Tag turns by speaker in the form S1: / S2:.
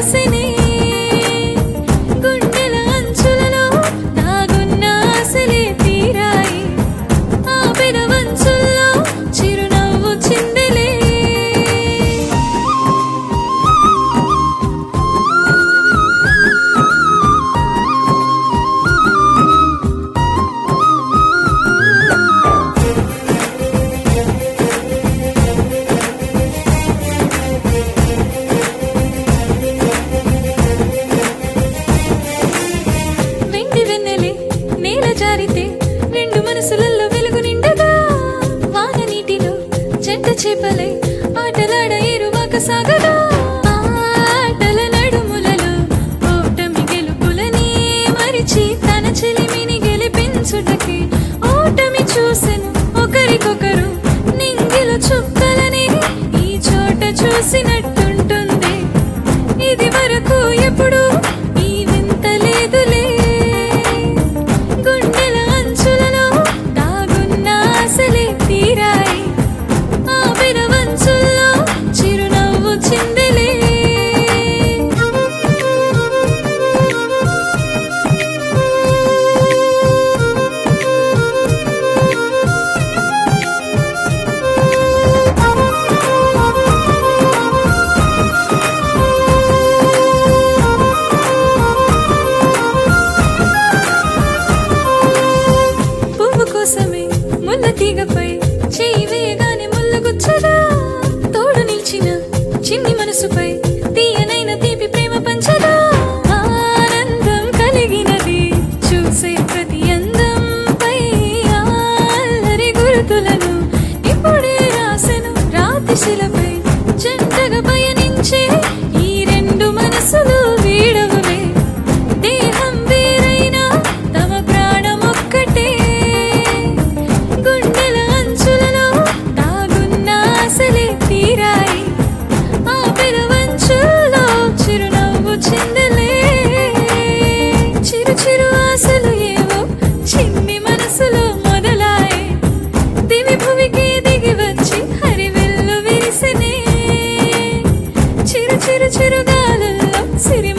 S1: విరిసినే గుండెల అంచులలో దాగున్న ఆశలే తీరాయి ఆ పెదవంచుల్లో చిరునవ్వు చిందెలే నేల జారితే రెండు మనసులలో వెలుగు నిండగా వాన నీటిలో చెట్ట చేపలై ఆటలాడ ఏరువాక సాగగా ఆటల నడుములలో ఓటమి గెలుపులని మరిచి తన చెలిమిని గెలిపించుటకి ఓటమి చూసెను ఒకరికొకరు నింగిలో చుక్కలని ఈ చోట చూసినట్టుంటుంది ఇది వరకు ఎప్పుడు ఈ వింత లేదులే గుండెల అంచులలో దాగున్న ఆశలే తీరాయి ఆ పెదవంచుల్లో చిరునవ్వు చిందెలే కోసమే ముళ్ళ తీగపై చేయి వేయగానే ముళ్ళ గుచ్చగా తోడు నిలిచిన చిన్ని మనసుపై తీయనైన తీపి ప్రేమ పంచగా ఆనందం కలిగినది చూసే ప్రతి అందంపై అల్లరి గుర్తులను ఇప్పుడే రాసెను రాతి శిలపై జంటగా పయనించే ఈ రెండు మనసులు వీడవులే దేహం వేరైనా తమ ప్రాణం ఒక్కటే గుండెల అంచులలో దాగున్న ఆశలే తీరాయి ఆ పెదవంచుల్లో చిరునవ్వు చిందెలే చిరు చిరు ఆశలు ఏవో చిన్ని మనసులో మొదలాయే దివి భువికి దిగి వచ్చి హరివెల్లు విరిసినే చిరు చిరు చిరుగాలుల్లో సిరి